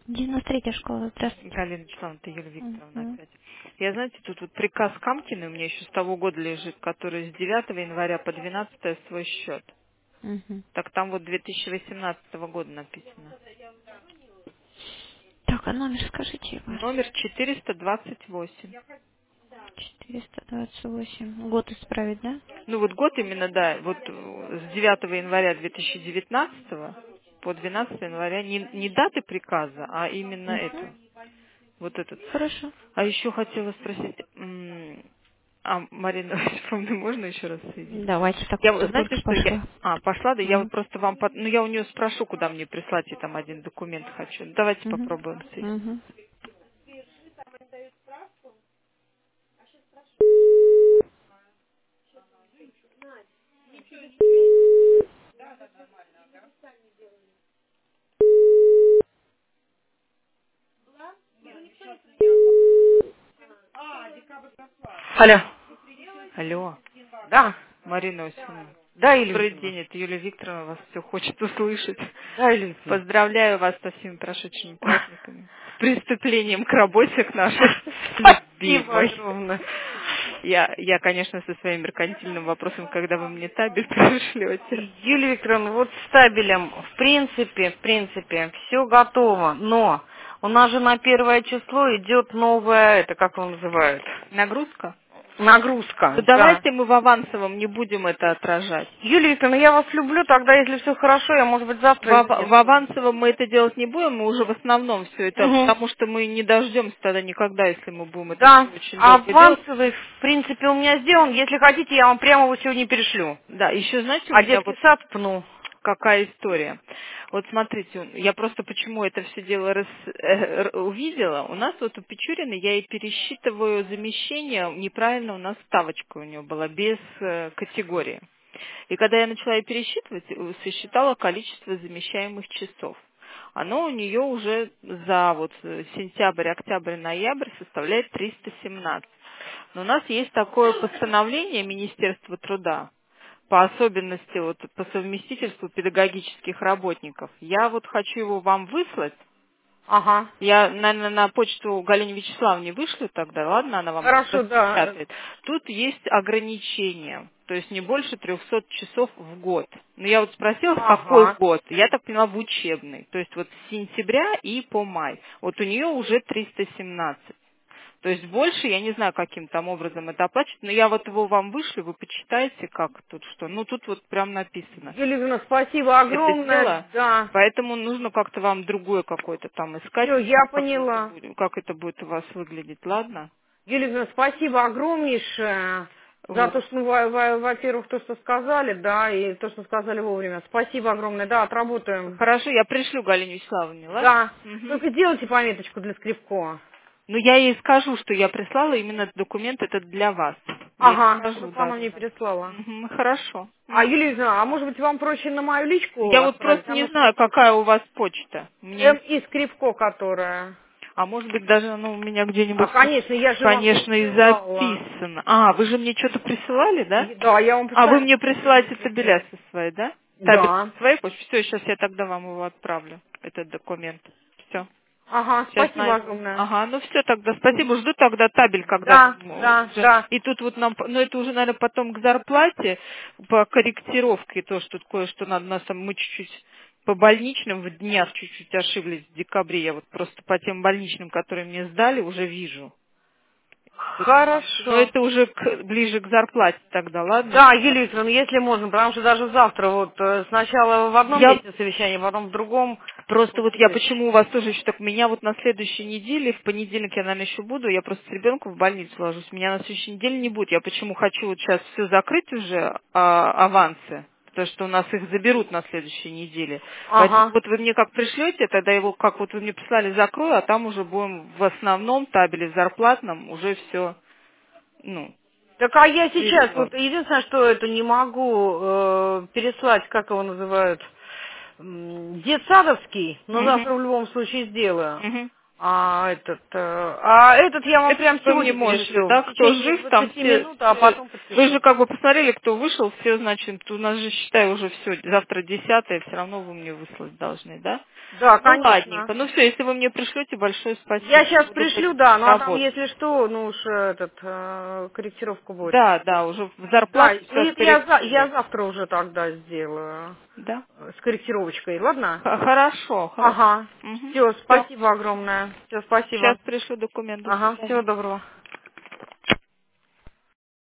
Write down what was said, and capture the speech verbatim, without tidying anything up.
девяносто третья школа, здравствуйте. Галина Вячеславовна, это Юлия Викторовна Мгм. опять. Я, знаете, тут вот приказ Камкина у меня еще с того года лежит, который с девятого января по двенадцатое свой счет. Мгм. Так там вот две тысячи восемнадцатого года написано. Так, а номер скажите ваш. Номер четыреста двадцать восемь. четыреста двадцать восемь. Год исправить, да? Ну вот год именно, да, вот э, с девятого января две тысячи девятнадцатого по двенадцатое января не, не даты приказа, а именно Угу. эту, вот этот. Хорошо. А еще хотела спросить, м, а Марина Вячеславовна, можно еще раз соединить? Давайте, так Я, вот- знаете, только что я... пошла. А, пошла, да, я вот Угу. просто вам... под- Ну, я у нее спрошу, куда мне прислать, я там один документ хочу. Давайте Угу. попробуем соединить. Угу. Алло. Алло, Да. Марина Васильевна. Да, Юлия Добрый Викторовна. день, это Юлия Викторовна, вас все хочет услышать. Да, Юлия Викторовна. Поздравляю вас со всеми прошедшими праздниками. С приступлением к работе, к нашей Спасибо любимой. огромное. Я, я, конечно, со своим меркантильным вопросом, когда вы мне табель пришлете. Юлия Викторовна, вот с табелем, в принципе, в принципе, все готово, но у нас же на первое число идет новая, это как его называют, Нагрузка? Ну нагрузка, да. давайте мы в авансовом не будем это отражать. Юлия Викторовна, я вас люблю, тогда, если все хорошо, я, может быть, В, завтра ав- в внесу. авансовом мы это делать не будем, мы уже в основном все это, Мгм. потому что мы не дождемся тогда никогда, если мы будем это Да, всё очень а долго делать. авансовый, в принципе, у меня сделан. Если хотите, я вам прямо его сегодня перешлю. Да, еще знаете, у А меня детский вот сад пну. какая история. Вот смотрите, я просто почему это все дело рас- э, р- увидела. У нас вот у Печуриной я ей пересчитываю замещение, неправильно у нас ставочка у нее была, без э, категории. И когда я начала ее пересчитывать, э, сосчитала количество замещаемых часов. Оно у нее уже за вот э, сентябрь, октябрь, ноябрь составляет триста семнадцать. Но у нас есть такое постановление Министерства труда по особенности, вот, по совместительству педагогических работников. Я вот хочу его вам выслать. Ага. Я, наверное, на почту Галине Вячеславовне вышлю тогда, ладно, она вам Хорошо, да. распечатает. Тут есть ограничения, то есть не больше трехсот часов в год. Но я вот спросила, в какой Ага. год? Я так поняла, в учебный. То есть вот с сентября и по май. Вот у нее уже триста семнадцать. То есть больше, я не знаю, каким там образом это оплачивать, но я вот его вам вышлю, вы почитаете, как тут что. Ну, тут вот прям написано. Юлия Ивановна, спасибо Это огромное. дело, Да. поэтому нужно как-то вам другое какое-то там искать, Все, я как это поняла. будет, как это будет у вас выглядеть, ладно? Юлия Ивановна, спасибо огромнейшее за то, Вот. что, ну, во- во- во-первых, то, что сказали, да, и то, что сказали вовремя. Спасибо огромное. Да, отработаем. Хорошо, я пришлю Галине Вячеславовне, ладно? Да. Мгм. Только делайте пометочку для Скрипко. Ну, я ей скажу, что я прислала именно этот документ, этот для вас. Я ей Ага, скажу, чтобы да, она да, мне да. переслала. Мгм, хорошо. А, Мгм. Юлия Ивановна, а может быть вам проще на мою личку Я вот отправить? просто Оно не ж знаю, какая у вас почта. Мне М и Скрипко, которая. А может быть, даже оно у меня А, где-нибудь, конечно, я же вам конечно, и присылала. записано. А, вы же мне что-то присылали, да? И- Да, я вам А, вы постоянно мне присылаю присылаете документ. табеля со своей, да? Табель Да. со своей почты. Все, сейчас я тогда вам его отправлю, этот документ. Все. Ага, Сейчас спасибо найду. огромное. Ага, ну все тогда. Спасибо. Жду тогда табель, когда Да, м, да, уже. да. И тут вот нам, п- ну это уже, наверное, потом к зарплате по корректировке, то, что тут кое-что надо, нас там мы чуть-чуть по больничным в днях чуть-чуть ошиблись в декабре. Я вот просто по тем больничным, которые мне сдали, уже вижу. Тут нюансы. Но Хорошо. это уже к- ближе к зарплате тогда, ладно? Да, Юлия Викторовна, если можно, потому что даже завтра вот э, сначала в одном Я месте совещание, потом в другом просто вот я будет. почему у вас тоже еще так, меня вот на следующей неделе, в понедельник я, наверное, еще буду, я просто с ребенком в больницу ложусь, меня на следующей неделе не будет. Я почему хочу вот сейчас все закрыть уже, а, авансы, потому что у нас их заберут на следующей неделе. Поэтому Ага. вот вы мне как пришлете, тогда его, как вот вы мне прислали, закрою, а там уже будем в основном табеле зарплатном уже все, ну, Так а я сейчас переслать. вот единственное, что это не могу э, переслать, как его называют, м, детсадовский, но Мгм. завтра в любом случае сделаю. Мгм. А этот, э, а этот я вам Это прям вы мне сегодня можете, перешлю. да, В кто течение жив, там двадцати все, минут, а все- потом подпишу. вы же как бы посмотрели, кто вышел, все, значит, у нас же, считай, уже все, завтра десятое, все равно вы мне выслать должны, да? Да, Ну, конечно. ладненько, ну все, если вы мне пришлете, большое Я спасибо, сейчас буду пришлю, да, ну а там, работать. если что, ну уж этот, э, корректировка будет. Да, да, уже в Да, зарплату ну все это я, за- я скорректирую. завтра уже тогда сделаю. Да? э, С корректировочкой, ладно? Х- Хорошо, хорошо. Ага. Угу. Все, Все, спасибо огромное. Все, сейчас спасибо. пришлю документ, до Ага, всего свидания. доброго.